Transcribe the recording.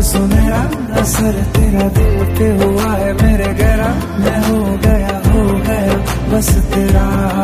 सुनहरा असर तेरा दिल पे हुआ है मेरे गहरा, मैं हो गया बस तेरा।